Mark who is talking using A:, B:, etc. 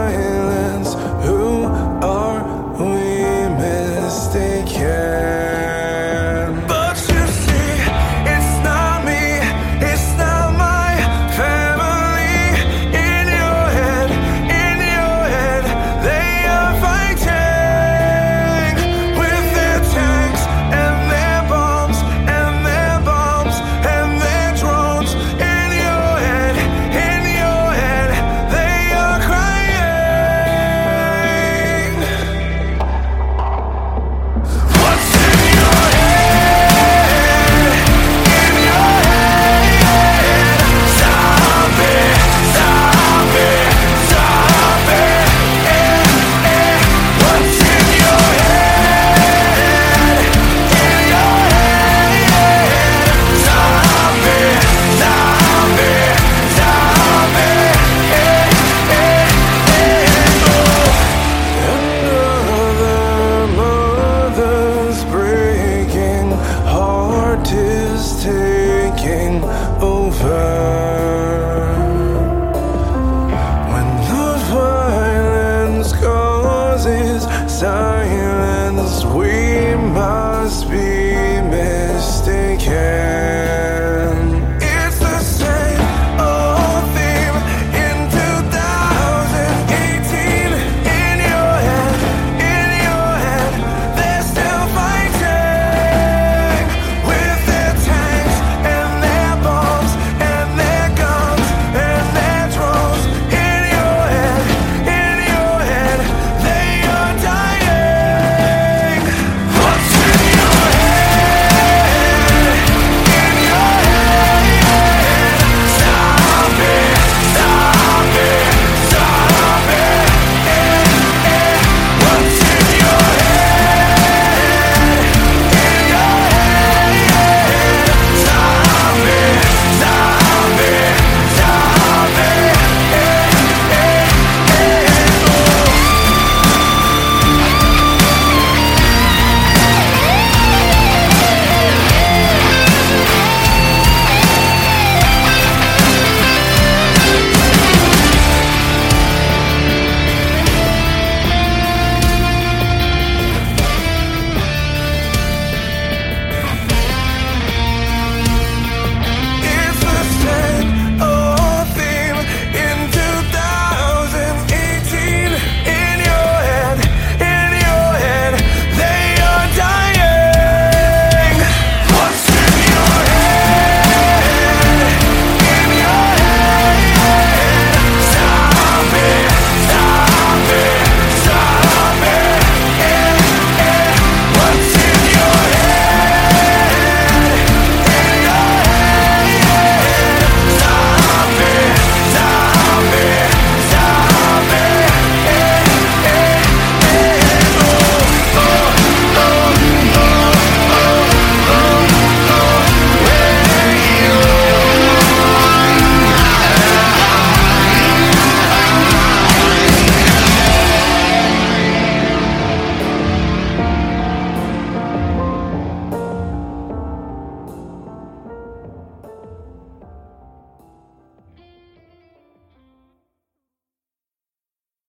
A: silence. Who are we mistaken? But you see, it's not me, it's not my family. In your head, they are fighting with their tanks and their bombs and their bombs and their drones. In your head, they are crying. What's in your head? In your head. Stop it, stop it, stop it. What's in your head? In your head. Stop it, stop it, stop it. Another mother's breaking heart is taking over. When the violence causes silence, we must be mistaken.